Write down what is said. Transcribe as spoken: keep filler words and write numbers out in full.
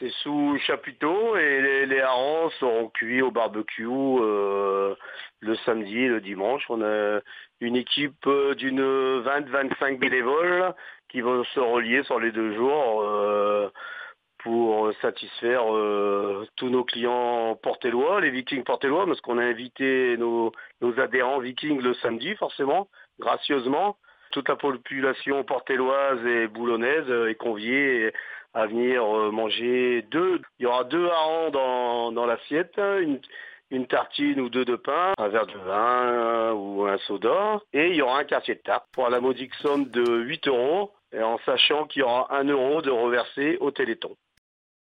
C'est sous chapiteau et les, les harengs seront cuits au barbecue euh, le samedi et le dimanche. On a une équipe d'une vingt à vingt-cinq bénévoles qui vont se relier sur les deux jours euh, pour satisfaire euh, tous nos clients portellois, les vikings portellois, parce qu'on a invité nos, nos adhérents vikings le samedi, forcément, gracieusement. Toute la population portelloise et boulonnaise est conviée à venir manger deux. Il y aura deux harengs dans, dans l'assiette, une, une tartine ou deux de pain, un verre de vin ou un soda, et il y aura un quartier de tarte pour la modique somme de huit euros, et en sachant qu'il y aura un euro de reversé au Téléthon.